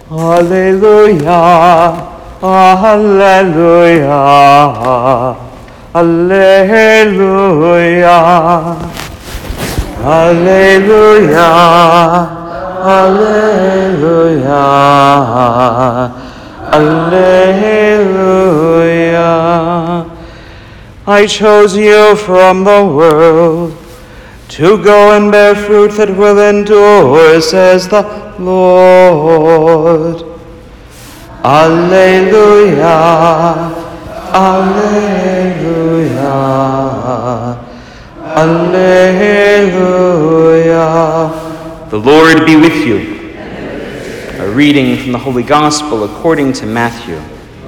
Alleluia, Alleluia, Alleluia, Alleluia, Alleluia, Alleluia. I chose you from the world to go and bear fruit that will endure, says the Lord. Alleluia, Alleluia, Alleluia. The Lord be with you. A reading from the Holy Gospel according to Matthew.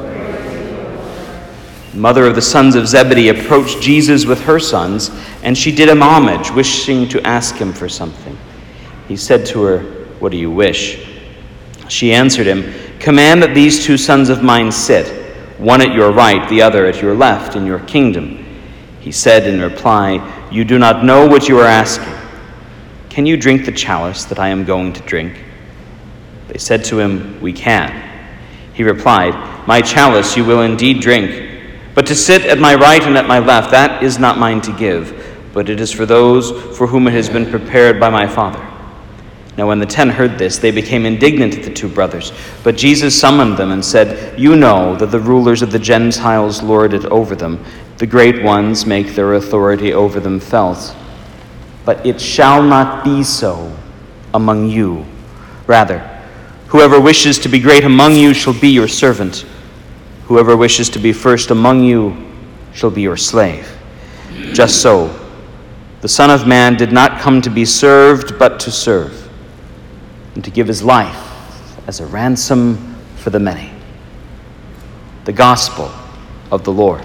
The mother of the sons of Zebedee approached Jesus with her sons, and she did him homage, wishing to ask him for something. He said to her, "What do you wish?" She answered him, "Command that these two sons of mine sit, one at your right, the other at your left, in your kingdom." He said in reply, "You do not know what you are asking. Can you drink the chalice that I am going to drink?" They said to him, "We can." He replied, "My chalice you will indeed drink, but to sit at my right and at my left, that is not mine to give, but it is for those for whom it has been prepared by my Father." Now when the 10 heard this, they became indignant at the two brothers. But Jesus summoned them and said, "You know that the rulers of the Gentiles lord it over them. The great ones make their authority over them felt. But it shall not be so among you. Rather, whoever wishes to be great among you shall be your servant. Whoever wishes to be first among you shall be your slave. Just so, the Son of Man did not come to be served, but to serve, and to give his life as a ransom for the many." The Gospel of the Lord.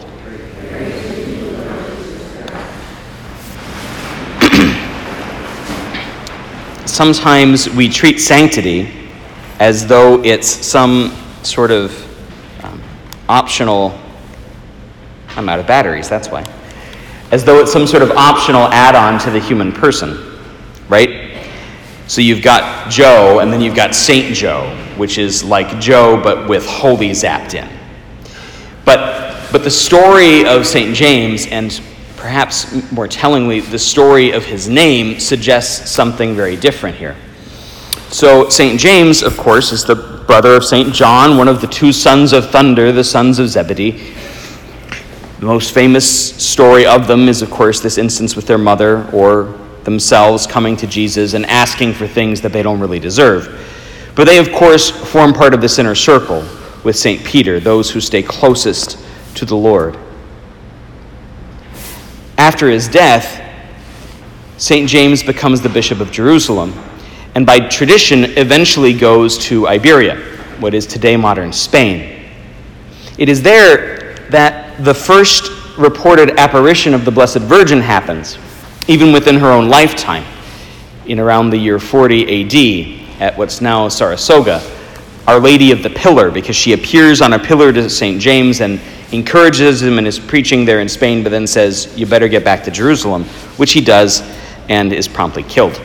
Sometimes we treat sanctity as though it's some sort of optional, I'm out of batteries, that's why. As though it's some sort of optional add-on to the human person, right? So you've got Joe, and then you've got Saint Joe, which is like Joe, but with holy zapped in. But the story of St. James, and perhaps more tellingly, the story of his name, suggests something very different here. So St. James, of course, is the brother of St. John, one of the two sons of thunder, the sons of Zebedee. The most famous story of them is, of course, this instance with their mother or themselves coming to Jesus and asking for things that they don't really deserve. But they, of course, form part of this inner circle with St. Peter, those who stay closest to the Lord. After his death, St. James becomes the Bishop of Jerusalem, and by tradition eventually goes to Iberia, what is today modern Spain. It is there that the first reported apparition of the Blessed Virgin happens, even within her own lifetime, in around the year 40 AD at what's now Sarasoga, Our Lady of the Pillar, because she appears on a pillar to St. James and encourages him in his preaching there in Spain, but then says, "You better get back to Jerusalem," which he does and is promptly killed.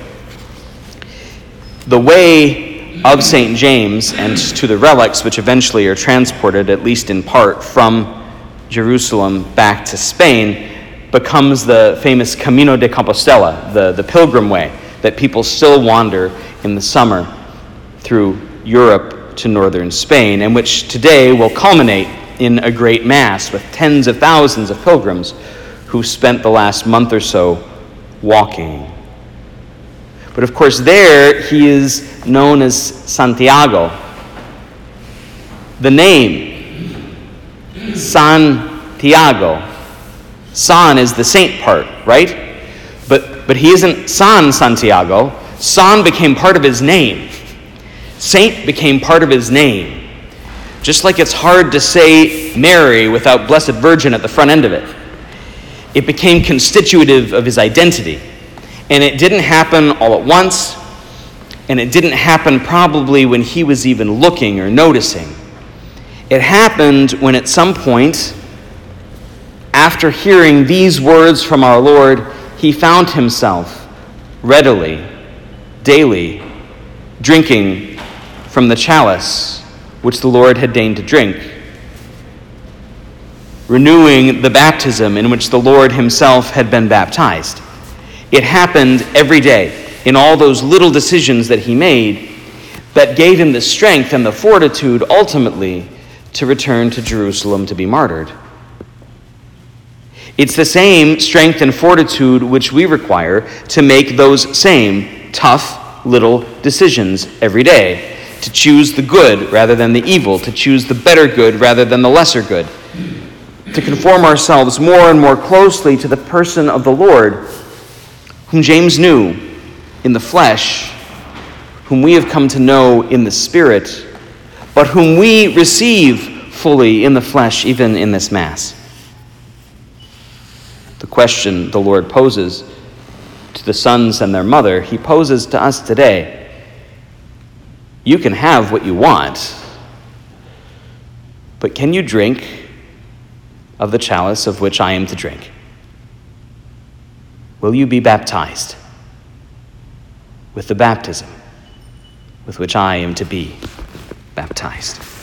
The way of St. James and to the relics, which eventually are transported, at least in part, from Jerusalem back to Spain, becomes the famous Camino de Compostela, the pilgrim way that people still wander in the summer through Europe to northern Spain, and which today will culminate in a great mass with tens of thousands of pilgrims who spent the last month or so walking. But of course there he is known as Santiago. The name, Santiago. San is the saint part, right? But he isn't San Santiago. San became part of his name. Saint became part of his name. Just like it's hard to say Mary without Blessed Virgin at the front end of it. It became constitutive of his identity. And it didn't happen all at once, and it didn't happen probably when he was even looking or noticing. It happened when at some point, after hearing these words from our Lord, he found himself readily, daily, drinking from the chalice which the Lord had deigned to drink, renewing the baptism in which the Lord himself had been baptized. It happened every day in all those little decisions that he made that gave him the strength and the fortitude ultimately to return to Jerusalem to be martyred. It's the same strength and fortitude which we require to make those same tough little decisions every day, to choose the good rather than the evil, to choose the better good rather than the lesser good, to conform ourselves more and more closely to the person of the Lord, whom James knew in the flesh, whom we have come to know in the Spirit, but whom we receive fully in the flesh, even in this Mass. The question the Lord poses to the sons and their mother, he poses to us today. You can have what you want, but can you drink of the chalice of which I am to drink? Will you be baptized with the baptism with which I am to be baptized?